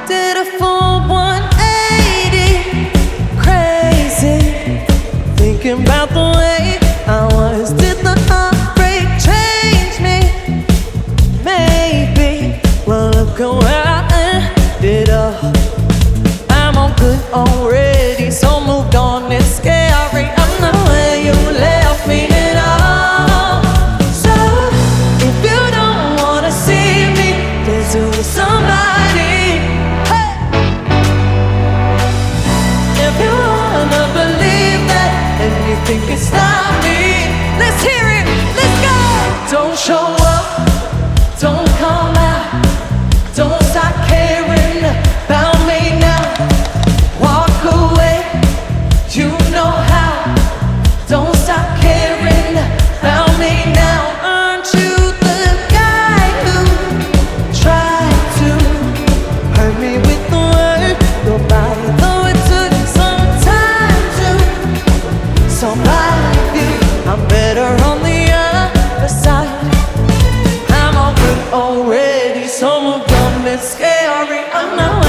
Did a full 180, crazy, thinking about the way I was. Did the heartbreak change me? Maybe. Well, look at where I ended up. I'm all good already, so moved on. It's scary. I'm not where you left me at all. So if you don't wanna see me, there's always somebody. Hey! If you wanna believe that anything can stop me, let's hear it. Let's go. Don't show up. Don't come out. Don't stop caring about me now. Walk away. You know how. Don't stop caring about me now. Aren't you the guy who tried to hurt me with the word goodbye? Though it took some time to survive you, I'm better on the other side. I'm all good already, so moved on. It's scary. I'm not